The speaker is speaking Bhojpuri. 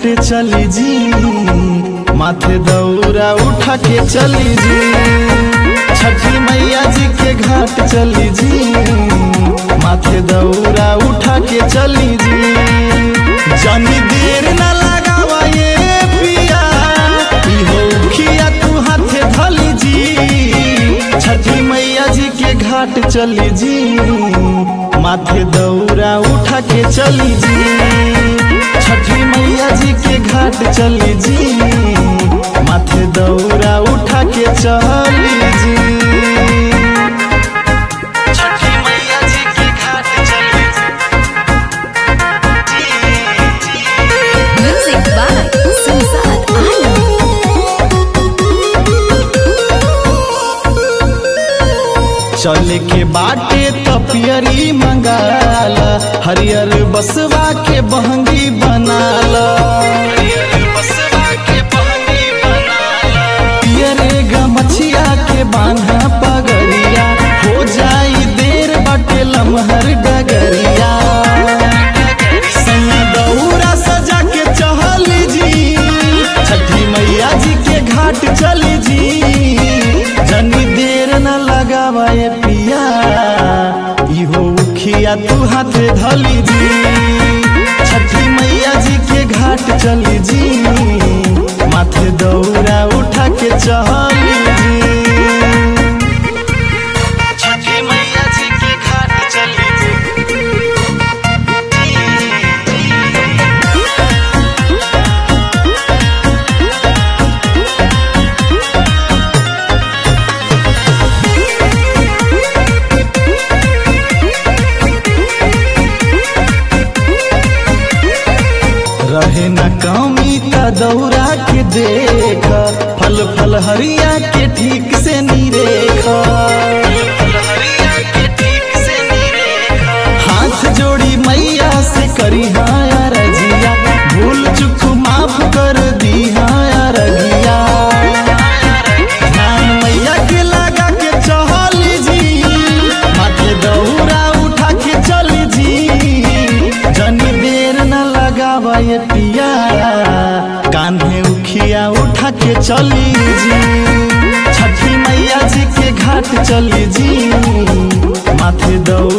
चली जी, माथे दौरा उठा के चली जी। छठी मैया जी के घाट चली जी, माथे दौरा उठा के चली जी। जानी देर न लगावा ये पिया, इहो खिया तू हाथे धली जी। छठी मैया जी के घाट चली जी, माथे दौरा उठा के चली जी। छठी मैया जी के घाट चली जी, माथे दौरा उठा के चली जी। छठी मैया जी के घाट चली जी। Music by Samsat Alam. चले के बाटे तपियरी मंगाला, हरियर बसवा के बहंगी बनाला। पियरे गमछिया के बांधा पगरिया, हो जाई देर बाटे लमहर डगरिया। संग दौरा सजा के चहली जी, छठी मैया जी के घाट चली जी। जनी देर न लगावा ये पिया, इहो उखिया तू हाथे धली जी। छठी मैया जी के घाट चली जी, माथे दौरा उठा के चली जी। छठी मैया जी के घाट चली जी। रहे न कमी त दौरा के देख, फल फल हरिया के ठीक से निरेखा। हाथ जोड़ी मैया से करी हाया रजिया, भूल चुक माफ कर दी हाया रगिया। ध्यान मैया के लगा के चली जी, माथे दौरा उठा के चली जी। जनी देर न लगावा ये पिया, कान्हे उखिया उठा के चली जी। छठी मैया जी के घाट चली जी, माथे दौरा